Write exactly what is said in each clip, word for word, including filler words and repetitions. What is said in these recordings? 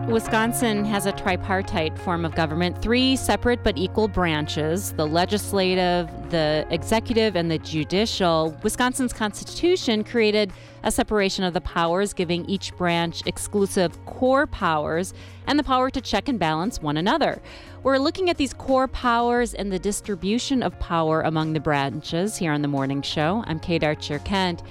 Wisconsin has a tripartite form of government, three separate but equal branches, the legislative, the executive, and the judicial. Wisconsin's constitution created a separation of the powers, giving each branch exclusive core powers and the power to check and balance one another. We're looking at these core powers and the distribution of power among the branches here on The Morning Show. I'm Kate Archer-Kent.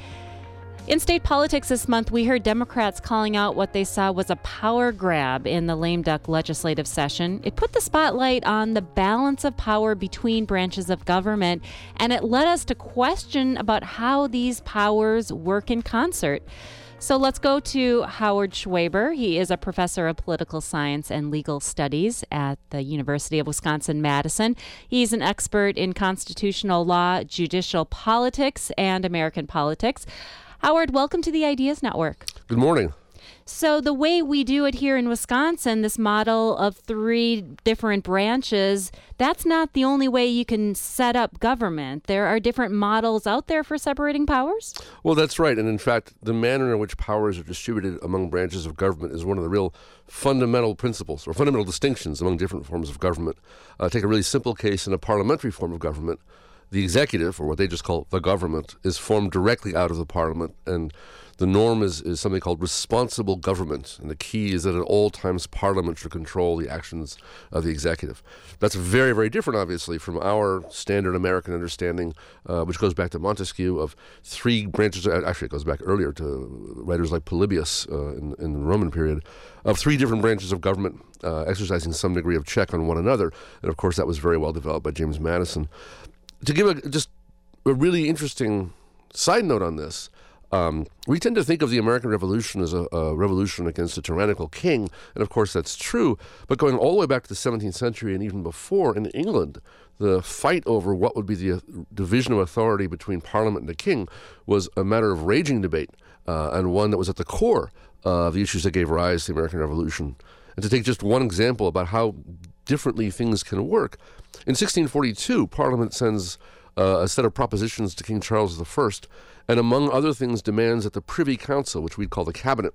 In state politics this month, we heard Democrats calling out what they saw was a power grab in the lame duck legislative session. It put the spotlight on the balance of power between branches of government, and it led us to question about how these powers work in concert. So let's go to Howard Schweber. He is a professor of political science and legal studies at the University of Wisconsin-Madison. He's an expert in constitutional law, judicial politics, and American politics. Howard, welcome to the Ideas Network. Good morning. So the way we do it here in Wisconsin, this model of three different branches, that's not the only way you can set up government. There are different models out there for separating powers? Well, that's right. And in fact, the manner in which powers are distributed among branches of government is one of the real fundamental principles or fundamental distinctions among different forms of government. Uh, take a really simple case in a parliamentary form of government. The executive, or what they just call the government, is formed directly out of the parliament, and the norm is, is something called responsible government, and the key is that at all times parliament should control the actions of the executive. That's very, very different, obviously, from our standard American understanding, uh, which goes back to Montesquieu, of three branches, actually it goes back earlier to writers like Polybius uh, in, in the Roman period, of three different branches of government uh, exercising some degree of check on one another, and of course that was very well developed by James Madison. To give a, just a really interesting side note on this, um, we tend to think of the American Revolution as a, a revolution against a tyrannical king, and of course that's true, but going all the way back to the seventeenth century and even before in England, the fight over what would be the uh, division of authority between Parliament and the king was a matter of raging debate, uh, and one that was at the core of the issues that gave rise to the American Revolution. And to take just one example about how differently things can work, in sixteen forty-two, Parliament sends uh, a set of propositions to King Charles the First, and among other things demands that the Privy Council, which we'd call the cabinet,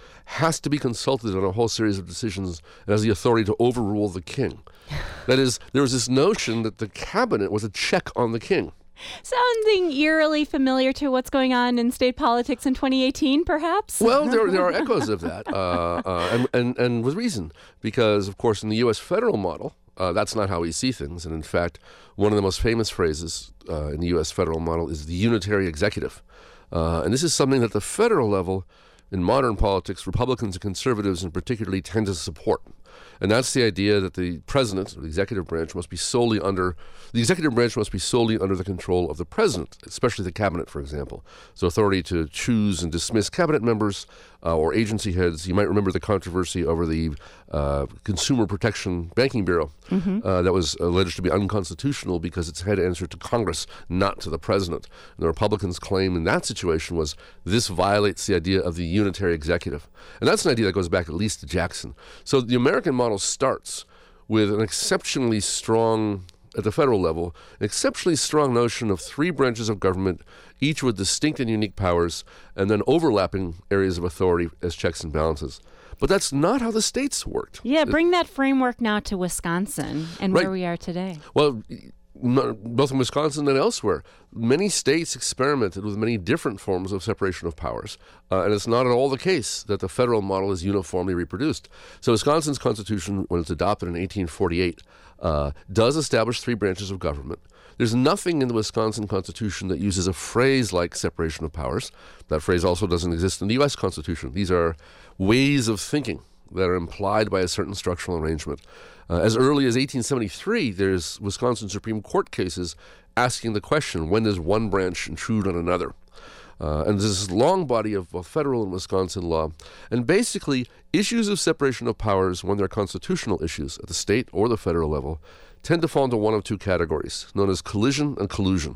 has to be consulted on a whole series of decisions and has the authority to overrule the king. That is, there was this notion that the cabinet was a check on the king. Sounding eerily familiar to what's going on in state politics in twenty eighteen, perhaps? Well, there, there are echoes of that, uh, uh, and, and, and with reason, because, of course, in the U S federal model, uh, that's not how we see things. And in fact, one of the most famous phrases uh, in the U S federal model is the unitary executive. Uh, and this is something that the federal level, in modern politics, Republicans and conservatives in particularly tend to support. And that's the idea that the president, or the executive branch, must be solely under, the executive branch must be solely under the control of the president, especially the cabinet, for example. So authority to choose and dismiss cabinet members uh, or agency heads. You might remember the controversy over the uh, Consumer Protection Banking Bureau mm-hmm. uh, that was alleged to be unconstitutional because its head answered to Congress, not to the president. And the Republicans' claim in that situation was this violates the idea of the unitary executive. And that's an idea that goes back at least to Jackson. So the American model starts with an exceptionally strong, at the federal level, an exceptionally strong notion of three branches of government, each with distinct and unique powers, and then overlapping areas of authority as checks and balances. But that's not how the states worked. Yeah, bring that framework now to Wisconsin and right. where we are today. Well, both in Wisconsin and elsewhere, many states experimented with many different forms of separation of powers, uh, and it's not at all the case that the federal model is uniformly reproduced. So Wisconsin's constitution, when it's adopted in eighteen forty-eight, uh, does establish three branches of government. There's nothing in the Wisconsin Constitution that uses a phrase like separation of powers. That phrase also doesn't exist in the U S Constitution. These are ways of thinking that are implied by a certain structural arrangement. Uh, as early as eighteen seventy-three, there's Wisconsin Supreme Court cases asking the question, when does one branch intrude on another? Uh, and there's this long body of uh, federal and Wisconsin law. And basically, issues of separation of powers, when they're constitutional issues at the state or the federal level, tend to fall into one of two categories, known as collision and collusion.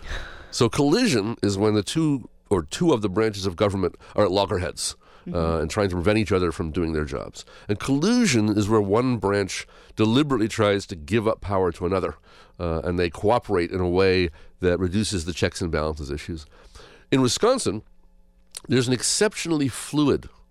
So collision is when the two or two of the branches of government are at loggerheads. Mm-hmm. Uh, and trying to prevent each other from doing their jobs. And collusion is where one branch deliberately tries to give up power to another, uh, and they cooperate in a way that reduces the checks and balances issues. In Wisconsin, there's an exceptionally fluid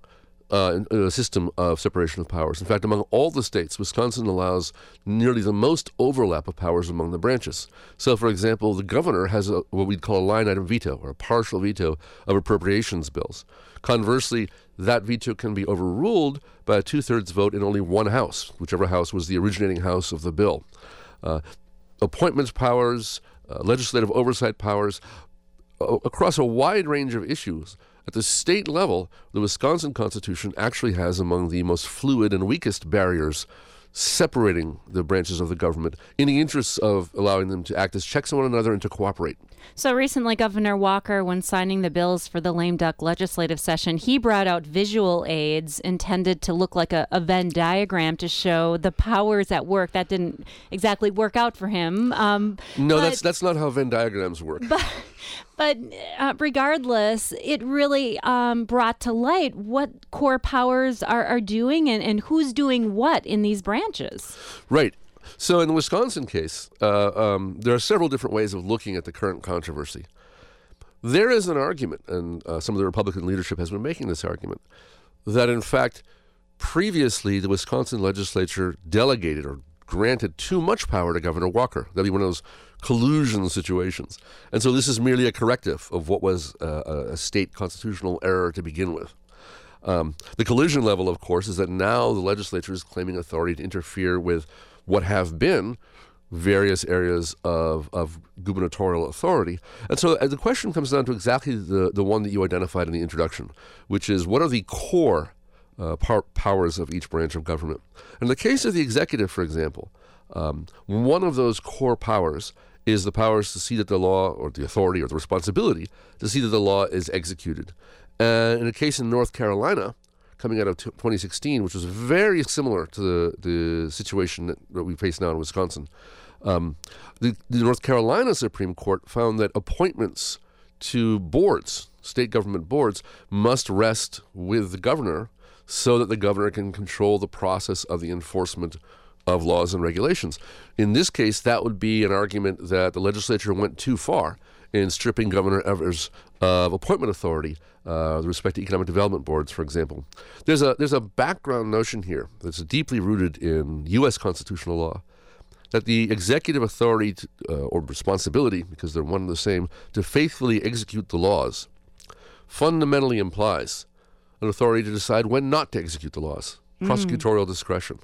uh, a system of separation of powers. In fact, among all the states, Wisconsin allows nearly the most overlap of powers among the branches. So, for example, the governor has a, what we'd call a line item veto, or a partial veto of appropriations bills. Conversely, that veto can be overruled by a two-thirds vote in only one house, whichever house was the originating house of the bill. Uh, appointments powers, uh, legislative oversight powers, uh, across a wide range of issues. At the state level, the Wisconsin Constitution actually has among the most fluid and weakest barriers separating the branches of the government in the interests of allowing them to act as checks on one another and to cooperate. So recently, Governor Walker, when signing the bills for the lame duck legislative session, he brought out visual aids intended to look like a, a Venn diagram to show the powers at work. That didn't exactly work out for him. Um, no, but, that's that's not how Venn diagrams work. But, but uh, regardless, it really um, brought to light what core powers are, are doing and, and who's doing what in these branches. Right. So in the Wisconsin case, uh, um, there are several different ways of looking at the current controversy. There is an argument, and uh, some of the Republican leadership has been making this argument, that in fact, previously the Wisconsin legislature delegated or granted too much power to Governor Walker. That'd be one of those collusion situations. And so this is merely a corrective of what was uh, a state constitutional error to begin with. Um, the collusion level, of course, is that now the legislature is claiming authority to interfere with what have been various areas of, of gubernatorial authority. And so uh, the question comes down to exactly the, the one that you identified in the introduction, which is what are the core uh, par- powers of each branch of government? In the case of the executive, for example, um, one of those core powers is the powers to see that the law, or the authority, or the responsibility to see that the law is executed. And in a case in North Carolina, coming out of t- twenty sixteen, which was very similar to the, the situation that, that we face now in Wisconsin, um, the, the North Carolina Supreme Court found that appointments to boards, state government boards, must rest with the governor so that the governor can control the process of the enforcement of laws and regulations. In this case, that would be an argument that the legislature went too far in stripping Governor Evers of appointment authority uh, with respect to economic development boards, for example. There's a there's a background notion here that's deeply rooted in U S constitutional law, that the executive authority to, uh, or responsibility, because they're one and the same, to faithfully execute the laws fundamentally implies an authority to decide when not to execute the laws, mm. prosecutorial discretion,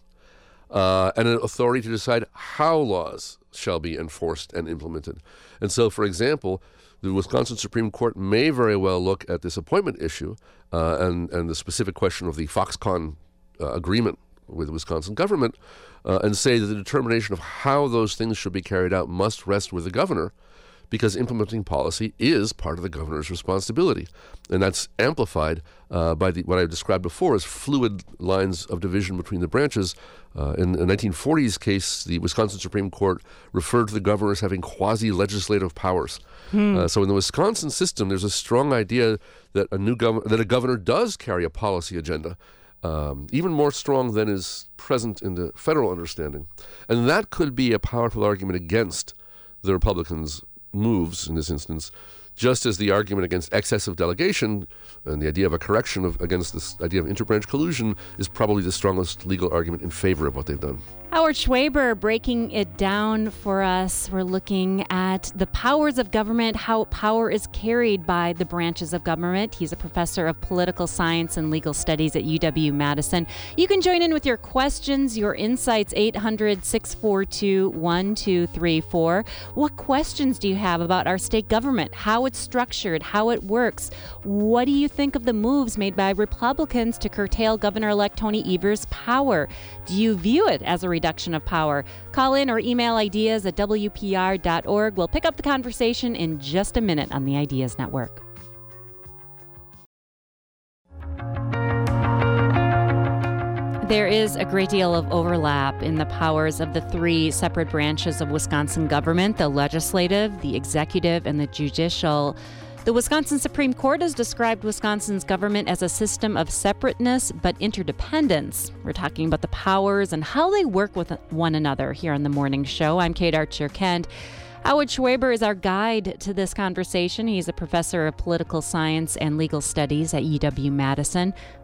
uh, and an authority to decide how laws shall be enforced and implemented. And so, for example, the Wisconsin Supreme Court may very well look at this appointment issue uh, and, and the specific question of the Foxconn uh, agreement with the Wisconsin government uh, and say that the determination of how those things should be carried out must rest with the governor, because implementing policy is part of the governor's responsibility. And that's amplified uh, by the, what I described before as fluid lines of division between the branches. Uh, in the nineteen forties case, the Wisconsin Supreme Court referred to the governor as having quasi-legislative powers. Hmm. Uh, so in the Wisconsin system, there's a strong idea that a new gov- that a governor does carry a policy agenda, um, even more strong than is present in the federal understanding. And that could be a powerful argument against the Republicans' moves in this instance, just as the argument against excessive delegation and the idea of a correction of against this idea of interbranch collusion is probably the strongest legal argument in favor of what they've done. Howard Schwaber breaking it down for us. We're looking at the powers of government, how power is carried by the branches of government. He's a professor of political science and legal studies at U W-Madison. You can join in with your questions, your insights, eight hundred, six four two, one two three four. What questions do you have about our state government, how it's structured, how it works? What do you think of the moves made by Republicans to curtail Governor-elect Tony Evers' power? Do you view it as a reduction of power? Call in or email ideas at W P R dot org. We'll pick up the conversation in just a minute on the Ideas Network. There is a great deal of overlap in the powers of the three separate branches of Wisconsin government: the legislative, the executive, and the judicial. The Wisconsin Supreme Court has described Wisconsin's government as a system of separateness but interdependence. We're talking about the powers and how they work with one another here on the morning show. I'm Kate Archer-Kent. Howard Schwaber is our guide to this conversation. He's a professor of political science and legal studies at U W-Madison.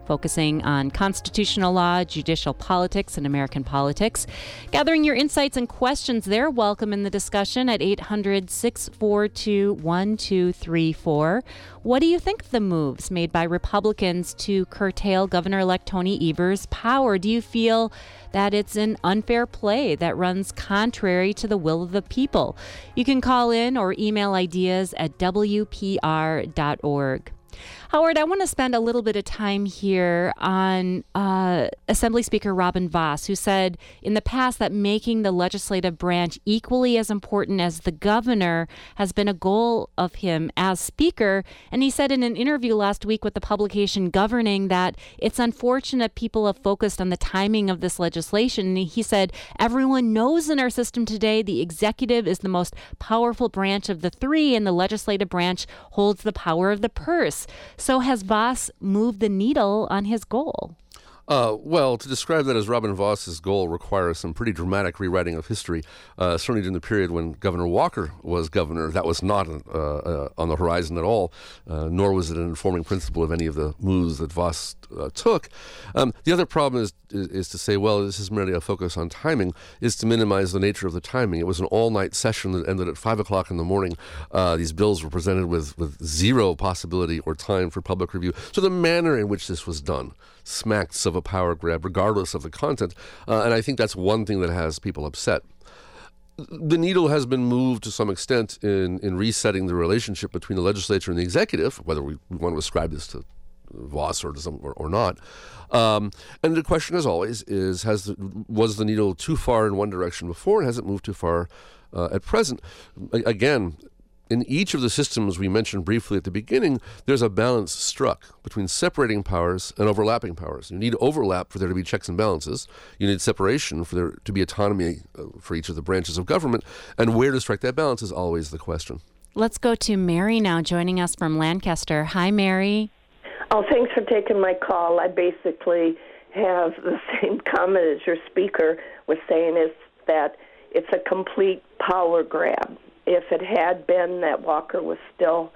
focusing on constitutional law, judicial politics, and American politics. Gathering your insights and questions, they're welcome in the discussion at eight hundred, six four two, one two three four. What do you think of the moves made by Republicans to curtail Governor-elect Tony Evers' power? Do you feel that it's an unfair play that runs contrary to the will of the people? You can call in or email ideas at W P R dot org. Howard, I want to spend a little bit of time here on uh, Assembly Speaker Robin Vos, who said in the past that making the legislative branch equally as important as the governor has been a goal of him as Speaker. And he said in an interview last week with the publication Governing that it's unfortunate people have focused on the timing of this legislation. And he said, everyone knows in our system today the executive is the most powerful branch of the three, and the legislative branch holds the power of the purse. So has Vos moved the needle on his goal? Uh, well, to describe that as Robin Vos's goal requires some pretty dramatic rewriting of history. Uh, certainly during the period when Governor Walker was governor, that was not uh, uh, on the horizon at all, uh, nor was it an informing principle of any of the moves that Vos uh, took. Um, the other problem is, is is to say, well, this is merely a focus on timing, is to minimize the nature of the timing. It was an all-night session that ended at five o'clock in the morning. Uh, these bills were presented with, with zero possibility or time for public review. So the manner in which this was done smacks of a power grab, regardless of the content. Uh, and I think that's one thing that has people upset. The needle has been moved to some extent in, in resetting the relationship between the legislature and the executive, whether we, we want to ascribe this to Vos or, to some, or, or not. Um, and the question, as always, is has the, was the needle too far in one direction before, and has it moved too far uh, at present? A- again, in each of the systems we mentioned briefly at the beginning, there's a balance struck between separating powers and overlapping powers. You need overlap for there to be checks and balances. You need separation for there to be autonomy uh, for each of the branches of government. And where to strike that balance is always the question. Let's go to Mary now, joining us from Lancaster. Hi, Mary. Oh, thanks for taking my call. I basically have the same comment as your speaker was saying, is that it's a complete power grab. If it had been that Walker was still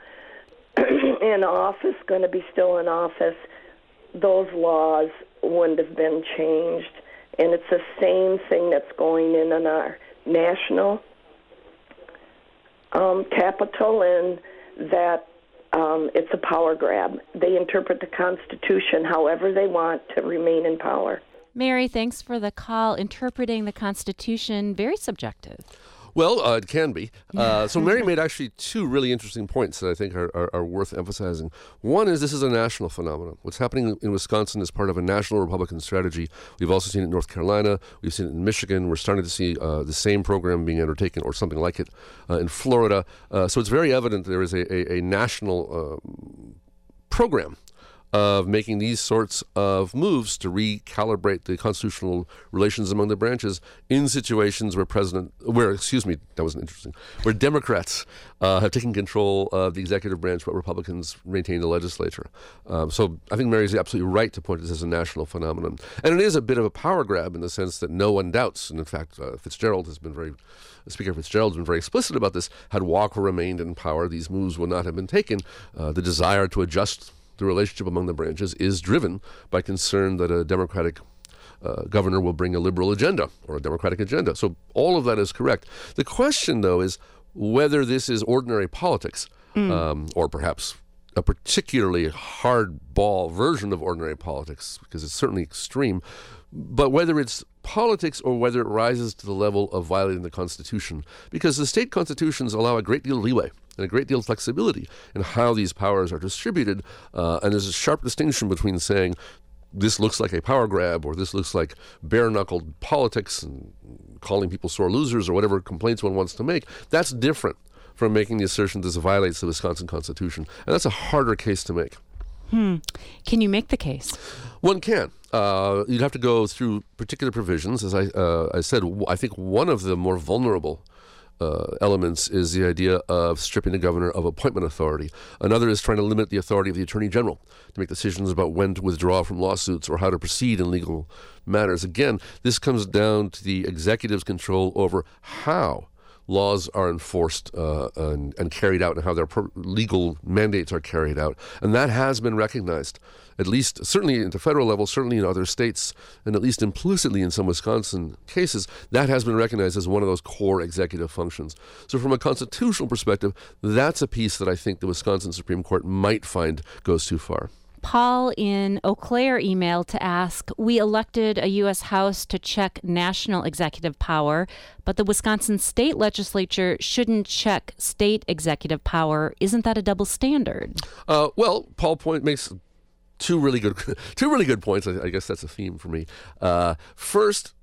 in office, going to be still in office, those laws wouldn't have been changed. And it's the same thing that's going in in our national um, capital, and that um, it's a power grab. They interpret the Constitution however they want to remain in power. Mary, thanks for the call. Interpreting the Constitution, very subjective. Well, uh, it can be. Uh, so Mary made actually two really interesting points that I think are, are, are worth emphasizing. One is this is a national phenomenon. What's happening in Wisconsin is part of a national Republican strategy. We've also seen it in North Carolina. We've seen it in Michigan. We're starting to see uh, the same program being undertaken or something like it uh, in Florida. Uh, so it's very evident there is a, a, a national uh, program of making these sorts of moves to recalibrate the constitutional relations among the branches in situations where president, where, excuse me, that was interesting, where Democrats uh, have taken control of the executive branch, but Republicans maintain the legislature. Um, so I think Mary's absolutely right to point this as a national phenomenon. And it is a bit of a power grab in the sense that no one doubts, and in fact, uh, Fitzgerald has been very, Speaker Fitzgerald has been very explicit about this, had Walker remained in power, these moves would not have been taken. Uh, the desire to adjust the relationship among the branches is driven by concern that a Democratic uh, governor will bring a liberal agenda or a Democratic agenda. So all of that is correct. The question, though, is whether this is ordinary politics mm. um, or perhaps a particularly hardball version of ordinary politics, because it's certainly extreme, but whether it's politics or whether it rises to the level of violating the Constitution, because the state constitutions allow a great deal of leeway and a great deal of flexibility in how these powers are distributed, uh, and there's a sharp distinction between saying this looks like a power grab or this looks like bare-knuckled politics and calling people sore losers or whatever complaints one wants to make. That's different from making the assertion this violates the Wisconsin Constitution, and that's a harder case to make. Hmm. Can you make the case? One can. Uh, you'd have to go through particular provisions. As I, uh, I said, w- I think one of the more vulnerable uh, elements is the idea of stripping the governor of appointment authority. Another is trying to limit the authority of the attorney general to make decisions about when to withdraw from lawsuits or how to proceed in legal matters. Again, this comes down to the executive's control over how laws are enforced uh, and, and carried out and how their per- legal mandates are carried out. And that has been recognized at least certainly at the federal level, certainly in other states, and at least implicitly in some Wisconsin cases, that has been recognized as one of those core executive functions. So from a constitutional perspective, that's a piece that I think the Wisconsin Supreme Court might find goes too far. Paul in Eau Claire emailed to ask, we elected a U S House to check national executive power, but the Wisconsin state legislature shouldn't check state executive power. Isn't that a double standard? Uh, well, Paul point makes two really good two really good points. I, I guess that's a theme for me. Uh, first,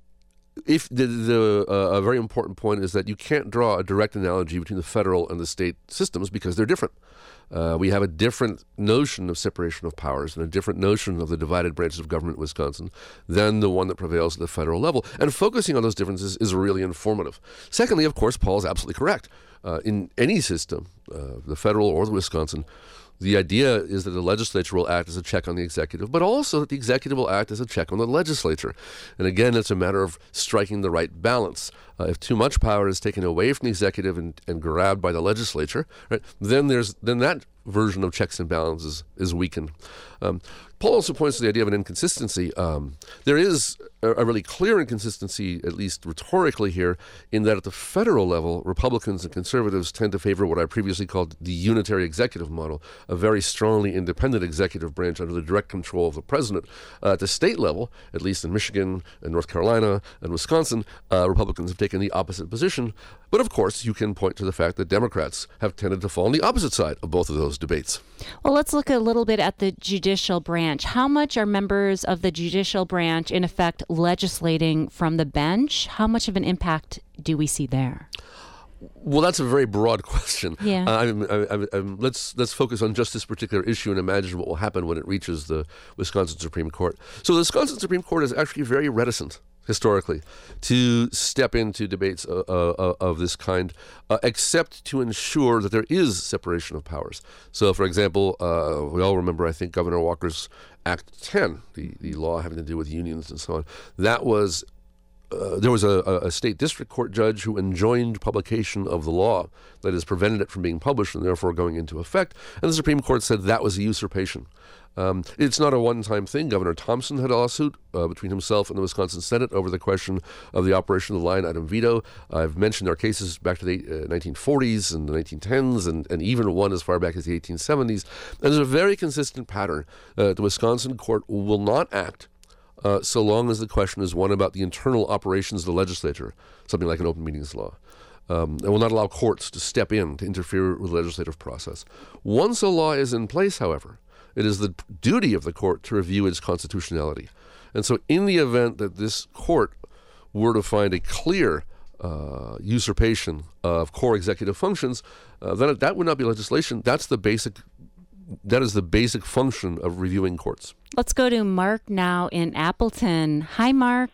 If the, the uh, a very important point is that you can't draw a direct analogy between the federal and the state systems because they're different. Uh, we have a different notion of separation of powers and a different notion of the divided branches of government in Wisconsin than the one that prevails at the federal level. And focusing on those differences is really informative. Secondly, of course, Paul is absolutely correct. Uh, in any system, uh, the federal or the Wisconsin, the idea is that the legislature will act as a check on the executive, but also that the executive will act as a check on the legislature. And again, it's a matter of striking the right balance. Uh, if too much power is taken away from the executive and, and grabbed by the legislature, right, then there's then that version of checks and balances is weakened. Um, Paul also points to the idea of an inconsistency. Um, there is a, a really clear inconsistency, at least rhetorically here, in that at the federal level, Republicans and conservatives tend to favor what I previously called the unitary executive model, a very strongly independent executive branch under the direct control of the president. Uh, at the state level, at least in Michigan and North Carolina and Wisconsin, uh, Republicans have taken the opposite position. But of course, you can point to the fact that Democrats have tended to fall on the opposite side of both of those debates. Well, let's look a little bit at the judicial branch. How much are members of the judicial branch, in effect, legislating from the bench? How much of an impact do we see there? Well, that's a very broad question. Yeah. Uh, I'm, I'm, I'm, let's let's focus on just this particular issue and imagine what will happen when it reaches the Wisconsin Supreme Court. So the Wisconsin Supreme Court is actually very reticent, historically, to step into debates uh, uh, of this kind, uh, except to ensure that there is separation of powers. So, for example, uh, we all remember, I think, Governor Walker's Act ten, the, the law having to do with unions and so on. That was Uh, there was a, a state district court judge who enjoined publication of the law, that is, prevented it from being published and therefore going into effect. And the Supreme Court said that was a usurpation. Um, it's not a one-time thing. Governor Thompson had a lawsuit uh, between himself and the Wisconsin Senate over the question of the operation of the line item veto. I've mentioned there are cases back to the uh, nineteen forties and the nineteen tens and, and even one as far back as the eighteen seventies. And there's a very consistent pattern. Uh, the Wisconsin court will not act Uh, so long as the question is one about the internal operations of the legislature, something like an open meetings law. Um, and will not allow courts to step in to interfere with the legislative process. Once a law is in place, however, it is the duty of the court to review its constitutionality. And so in the event that this court were to find a clear uh, usurpation of core executive functions, uh, then that would not be legislation. That's the basic That is the basic function of reviewing courts. Let's go to Mark now in Appleton. Hi, Mark.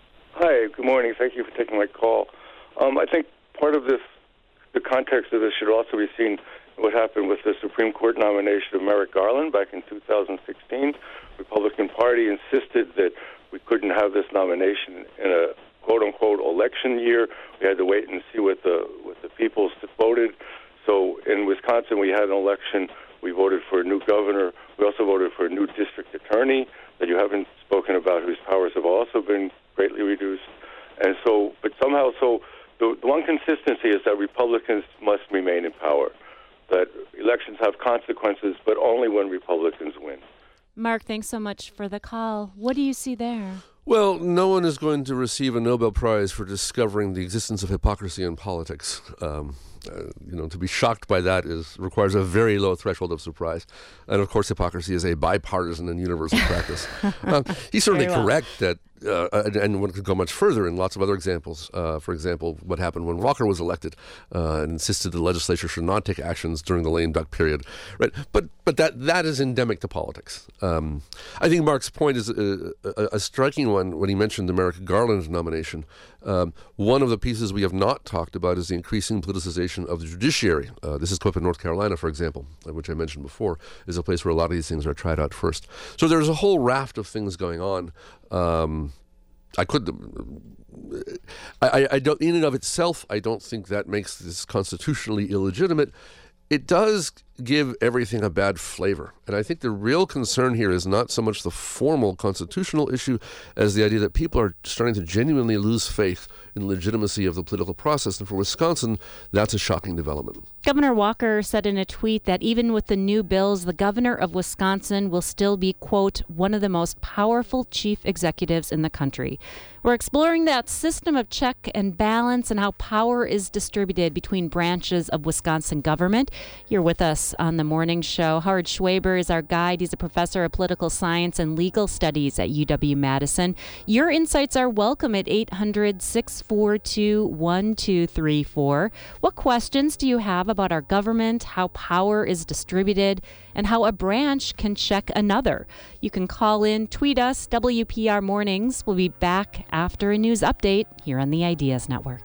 Hi, good morning. Thank you for taking my call. Um, I think part of this, the context of this should also be seen what happened with the Supreme Court nomination of Merrick Garland back in two thousand sixteen. The Republican Party insisted that we couldn't have this nomination in a quote-unquote election year. We had to wait and see what the, what the people voted. So in Wisconsin, we had an election. We voted for a new governor. We also voted for a new district attorney that you haven't spoken about, whose powers have also been greatly reduced. And so, but somehow, so the, the one consistency is that Republicans must remain in power, that elections have consequences, but only when Republicans win. Mark, thanks so much for the call. What do you see there? Well, no one is going to receive a Nobel Prize for discovering the existence of hypocrisy in politics. Um, uh, you know, to be shocked by that is requires a very low threshold of surprise. And of course, hypocrisy is a bipartisan and universal practice. Um, he's certainly well. correct that, uh, and, and one could go much further in lots of other examples. Uh, for example, what happened when Walker was elected uh, and insisted the legislature should not take actions during the lame duck period. Right? But but that that is endemic to politics. Um, I think Mark's point is a, a, a striking one when he mentioned the Merrick Garland nomination. Um, one of the pieces we have not talked about is the increasing politicization of the judiciary. Uh, this is come up in North Carolina, for example, which I mentioned before, is a place where a lot of these things are tried out first. So there's a whole raft of things going on. Um, I could, I, I don't, in and of itself, I don't think that makes this constitutionally illegitimate. It does give everything a bad flavor. And I think the real concern here is not so much the formal constitutional issue as the idea that people are starting to genuinely lose faith in the legitimacy of the political process. And for Wisconsin, that's a shocking development. Governor Walker said in a tweet that even with the new bills, the governor of Wisconsin will still be, quote, one of the most powerful chief executives in the country. We're exploring that system of check and balance and how power is distributed between branches of Wisconsin government. You're with us on the morning show. Howard Schwaber is our guide. He's a professor of political science and legal studies at U W-Madison. Your insights are welcome at eight hundred, six four two, one two three four. What questions do you have about our government, how power is distributed, and how a branch can check another? You can call in, tweet us, W P R Mornings. We'll be back after a news update here on the Ideas Network.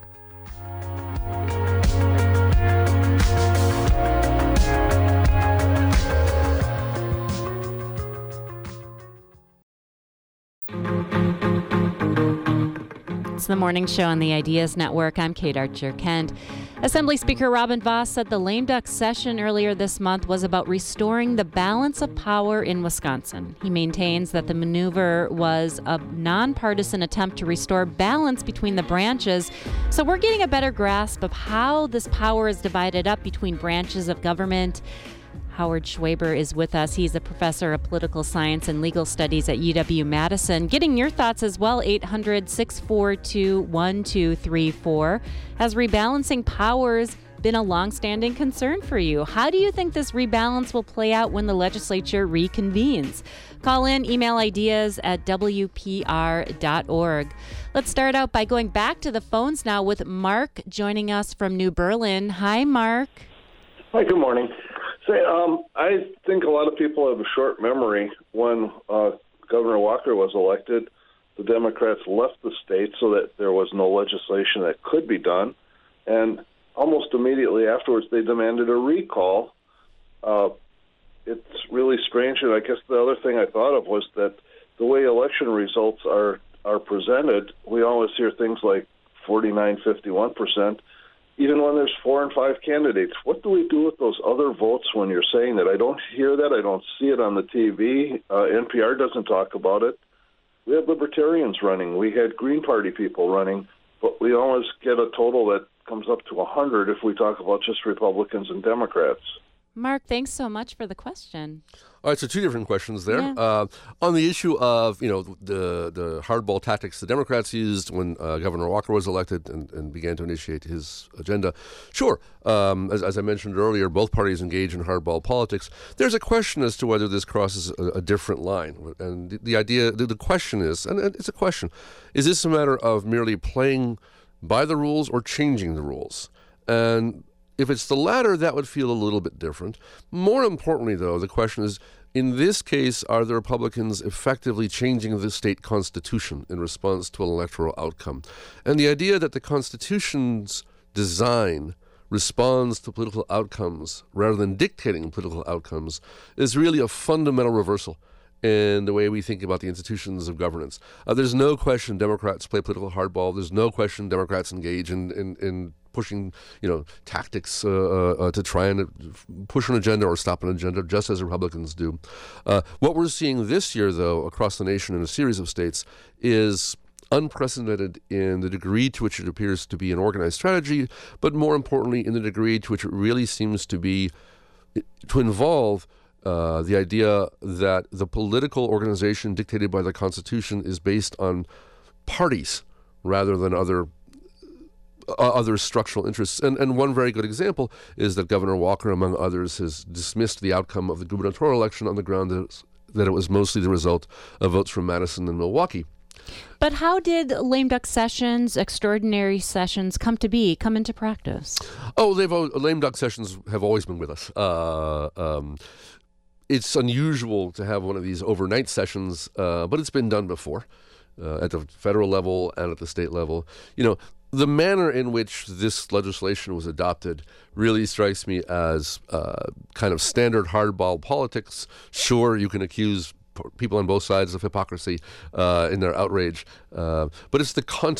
It's the morning show on the Ideas Network. I'm Kate Archer-Kent. Assembly Speaker Robin Vos said the lame duck session earlier this month was about restoring the balance of power in Wisconsin. He maintains that the maneuver was a nonpartisan attempt to restore balance between the branches. So we're getting a better grasp of how this power is divided up between branches of government. Howard Schwaber is with us. He's a professor of political science and legal studies at U W-Madison. Getting your thoughts as well, eight hundred, six four two, one two three four. Has rebalancing powers been a longstanding concern for you? How do you think this rebalance will play out when the legislature reconvenes? Call in, email ideas at W P R dot org. Let's start out by going back to the phones now with Mark joining us from New Berlin. Hi, Mark. Hi, good morning. Say, um, I think a lot of people have a short memory. When uh, Governor Walker was elected, the Democrats left the state so that there was no legislation that could be done. And almost immediately afterwards, they demanded a recall. Uh, it's really strange. And I guess the other thing I thought of was that the way election results are, are presented, we always hear things like forty-nine, fifty-one percent. Even when there's four and five candidates, what do we do with those other votes when you're saying that? I don't hear that. I don't see it on the T V. Uh, N P R doesn't talk about it. We had libertarians running. We had Green Party people running. But we always get a total that comes up to one hundred if we talk about just Republicans and Democrats. Mark, thanks so much for the question. All right, so two different questions there. Yeah. Uh, on the issue of, you know, the the hardball tactics the Democrats used when uh, Governor Walker was elected and, and began to initiate his agenda, sure. Um, as, as I mentioned earlier, both parties engage in hardball politics. There's a question as to whether this crosses a, a different line. And the, the idea, the, the question is, and it's a question, is this a matter of merely playing by the rules or changing the rules? And if it's the latter, that would feel a little bit different. More importantly, though, the question is, in this case, are the Republicans effectively changing the state constitution in response to an electoral outcome? And the idea that the Constitution's design responds to political outcomes rather than dictating political outcomes is really a fundamental reversal in the way we think about the institutions of governance. Uh, there's no question Democrats play political hardball. There's no question Democrats engage in, in, in pushing, you know, tactics uh, uh, to try and push an agenda or stop an agenda, just as Republicans do. Uh, what we're seeing this year, though, across the nation in a series of states is unprecedented in the degree to which it appears to be an organized strategy, but more importantly, in the degree to which it really seems to be, to involve Uh, the idea that the political organization dictated by the Constitution is based on parties rather than other uh, other structural interests. And, and one very good example is that Governor Walker, among others, has dismissed the outcome of the gubernatorial election on the ground that, it's, that it was mostly the result of votes from Madison and Milwaukee. But how did lame duck sessions, extraordinary sessions come to be, come into practice? Oh, they've lame duck sessions have always been with us. Uh, um, It's unusual to have one of these overnight sessions, uh, but it's been done before uh, at the federal level and at the state level. You know, the manner in which this legislation was adopted really strikes me as uh, kind of standard hardball politics. Sure, you can accuse people on both sides of hypocrisy uh, in their outrage, uh, but it's the content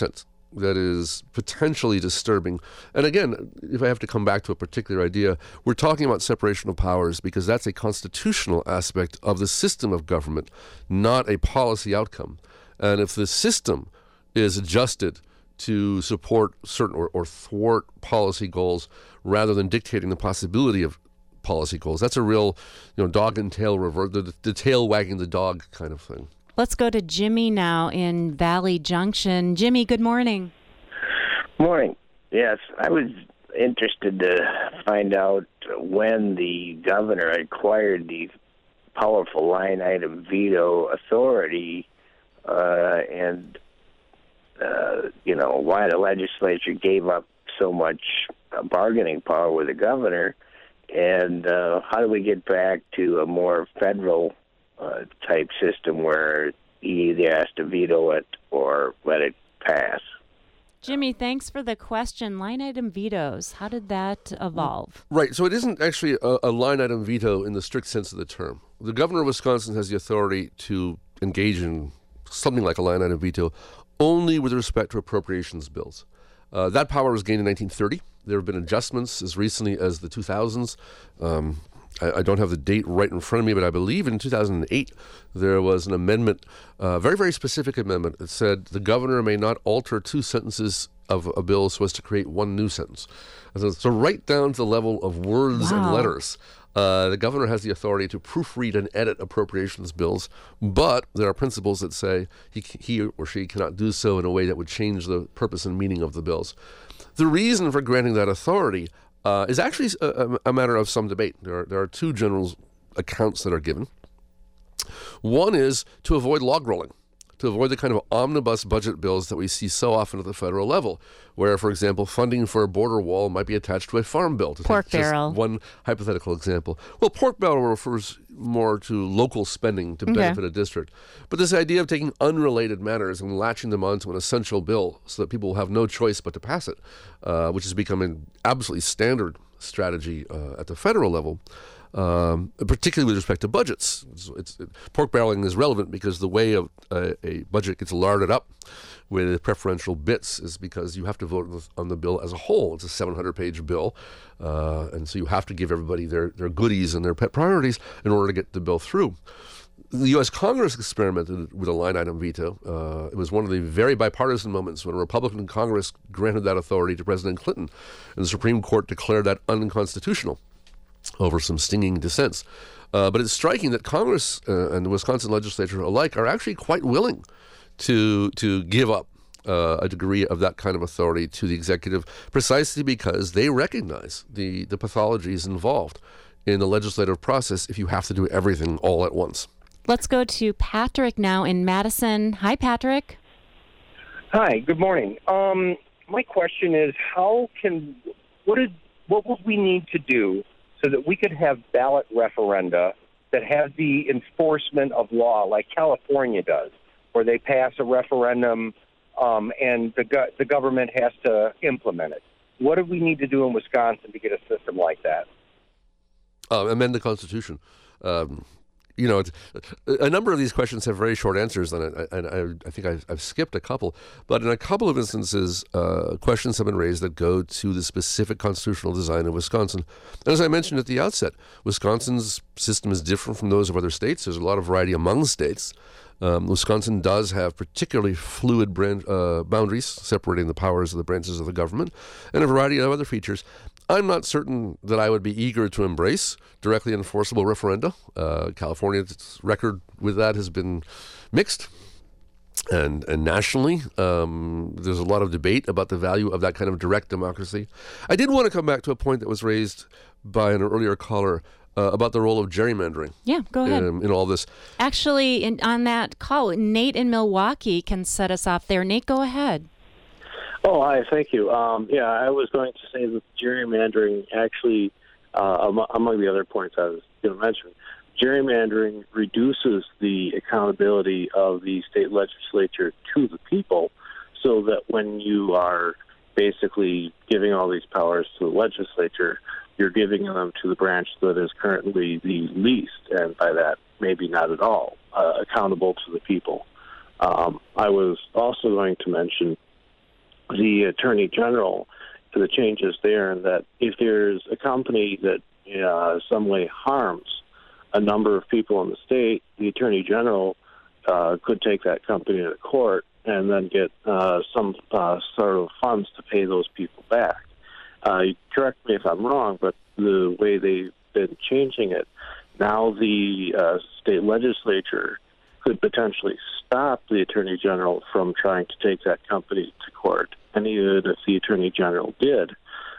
that is potentially disturbing. And again, if I have to come back to a particular idea, we're talking about separation of powers because that's a constitutional aspect of the system of government, not a policy outcome. And if the system is adjusted to support certain or, or thwart policy goals rather than dictating the possibility of policy goals, that's a real, you know, dog and tail revert, the, the tail wagging the dog kind of thing. Let's go to Jimmy now in Valley Junction. Jimmy, good morning. Morning. Yes, I was interested to find out when the governor acquired the powerful line item veto authority uh, and, uh, you know, why the legislature gave up so much uh, bargaining power with the governor, and uh, how do we get back to a more federal Uh, type system where he either has to veto it or let it pass. Jimmy, thanks for the question. Line item vetoes, how did that evolve? Right, so it isn't actually a, a line item veto in the strict sense of the term. The governor of Wisconsin has the authority to engage in something like a line item veto only with respect to appropriations bills. Uh, that power was gained in nineteen thirty. There have been adjustments as recently as the two thousands. Um, I don't have the date right in front of me, but I believe in two thousand eight there was an amendment, a uh, very, very specific amendment that said the governor may not alter two sentences of a bill so as to create one new sentence. So, so right down to the level of words wow. and letters. Uh, the governor has the authority to proofread and edit appropriations bills, but there are principles that say he, he or she cannot do so in a way that would change the purpose and meaning of the bills. The reason for granting that authority Uh, is actually a, a matter of some debate. There are, there are two general accounts that are given. One is to avoid log rolling, to avoid the kind of omnibus budget bills that we see so often at the federal level, where, for example, funding for a border wall might be attached to a farm bill. To pork take barrel. Just one hypothetical example. Well, pork barrel refers more to local spending to okay. benefit a district. But this idea of taking unrelated matters and latching them onto an essential bill so that people will have no choice but to pass it, uh, which is becoming absolutely standard strategy uh, at the federal level, um, particularly with respect to budgets. It's, it's, it, pork barreling is relevant because the way of, uh, a budget gets larded up with preferential bits is because you have to vote on the bill as a whole. It's a seven hundred page bill, uh, and so you have to give everybody their, their goodies and their pet priorities in order to get the bill through. The U S Congress experimented with a line item veto. Uh, it was one of the very bipartisan moments when a Republican Congress granted that authority to President Clinton, and the Supreme Court declared that unconstitutional over some stinging dissents. Uh, but it's striking that Congress uh, and the Wisconsin legislature alike are actually quite willing to to give up uh, a degree of that kind of authority to the executive, precisely because they recognize the, the pathologies involved in the legislative process if you have to do everything all at once. Let's go to Patrick now in Madison. Hi, Patrick. Hi, good morning. Um, my question is, how can, what is, what would we need to do so that we could have ballot referenda that have the enforcement of law like California does, where they pass a referendum um, and the go- the government has to implement it? What do we need to do in Wisconsin to get a system like that? Uh, amend the Constitution. Um, you know, a number of these questions have very short answers, and I, and I, I think I've, I've skipped a couple. But in a couple of instances, uh, questions have been raised that go to the specific constitutional design of Wisconsin. And as I mentioned at the outset, Wisconsin's system is different from those of other states. There's a lot of variety among states. Um, Wisconsin does have particularly fluid branch, uh, boundaries separating the powers of the branches of the government, and a variety of other features. I'm not certain that I would be eager to embrace directly enforceable referenda. Uh, California's record with that has been mixed. And, and nationally, um, there's a lot of debate about the value of that kind of direct democracy. I did want to come back to a point that was raised by an earlier caller uh, about the role of gerrymandering. Yeah, go ahead. In, in all this. Actually, in, on that call, Nate in Milwaukee can set us off there. Nate, go ahead. Oh, hi, thank you. Um, yeah, I was going to say that gerrymandering actually, uh, among the other points I was going to mention, gerrymandering reduces the accountability of the state legislature to the people, so that when you are basically giving all these powers to the legislature, you're giving them to the branch that is currently the least, and by that, maybe not at all, uh, accountable to the people. Um, I was also going to mention the Attorney General to the changes there, and that if there's a company that uh, some way harms a number of people in the state, the Attorney General uh, could take that company to court and then get uh, some uh, sort of funds to pay those people back. Uh, correct me if I'm wrong, but the way they've been changing it, now the uh, state legislature could potentially stop the Attorney General from trying to take that company to court. And even if the Attorney General did,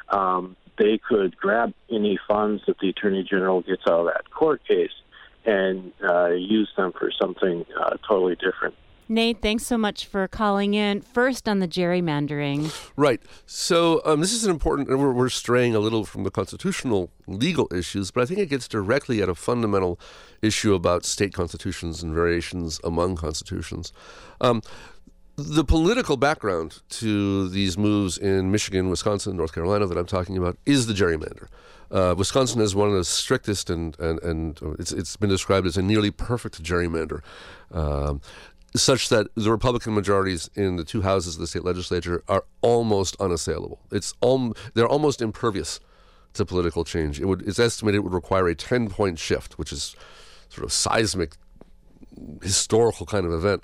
um, they could grab any funds that the Attorney General gets out of that court case and uh, use them for something uh, totally different. Nate, thanks so much for calling in. First on the gerrymandering. Right. So um, this is an important, and we're, we're straying a little from the constitutional legal issues, but I think it gets directly at a fundamental issue about state constitutions and variations among constitutions. Um, the political background to these moves in Michigan, Wisconsin, North Carolina that I'm talking about is the gerrymander. Uh, Wisconsin is one of the strictest, and, and, and it's, it's been described as a nearly perfect gerrymander. Um, such that the Republican majorities in the two houses of the state legislature are almost unassailable. It's al- they're almost impervious to political change. It would, it's estimated it would require a ten-point shift, which is sort of seismic, historical kind of event,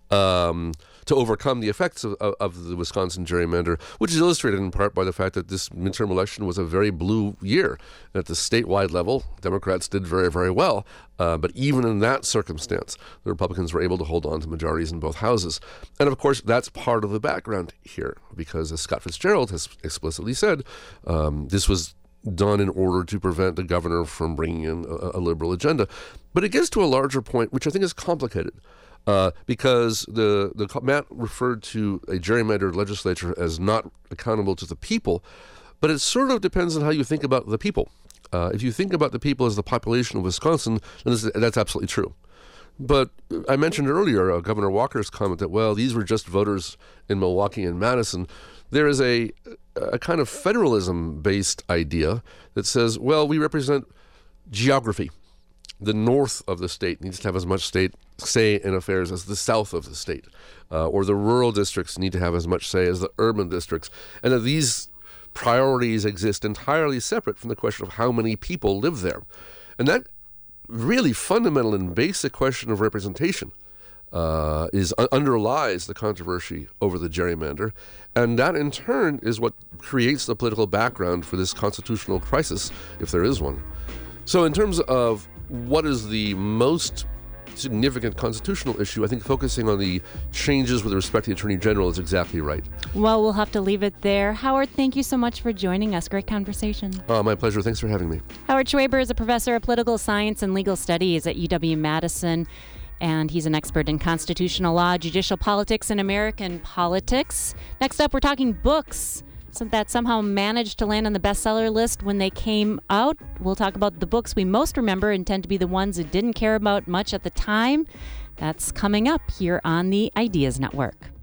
um, to overcome the effects of, of, of the Wisconsin gerrymander, which is illustrated in part by the fact that this midterm election was a very blue year. At the statewide level, Democrats did very, very well. Uh, but even in that circumstance, the Republicans were able to hold on to majorities in both houses. And of course, that's part of the background here, because as Scott Fitzgerald has explicitly said, um, this was done in order to prevent the governor from bringing in a, a liberal agenda. But it gets to a larger point, which I think is complicated. Uh, because the, the Matt referred to a gerrymandered legislature as not accountable to the people, but it sort of depends on how you think about the people. Uh, if you think about the people as the population of Wisconsin, then this, that's absolutely true. But I mentioned earlier uh, Governor Walker's comment that, well, these were just voters in Milwaukee and Madison. There is a, a kind of federalism-based idea that says, well, we represent geography. The north of the state needs to have as much state say in affairs as the south of the state, uh, or the rural districts need to have as much say as the urban districts, and that these priorities exist entirely separate from the question of how many people live there. And that really fundamental and basic question of representation uh, is uh, underlies the controversy over the gerrymander, and that in turn is what creates the political background for this constitutional crisis, if there is one. So in terms of what is the most significant constitutional issue, I think focusing on the changes with respect to the Attorney General is exactly right. Well, we'll have to leave it there. Howard, thank you so much for joining us. Great conversation. Uh, my pleasure. Thanks for having me. Howard Schwaber is a professor of political science and legal studies at U W-Madison, and he's an expert in constitutional law, judicial politics, and American politics. Next up, we're talking books that somehow managed to land on the bestseller list when they came out. We'll talk about the books we most remember and tend to be the ones that didn't care about much at the time. That's coming up here on the Ideas Network.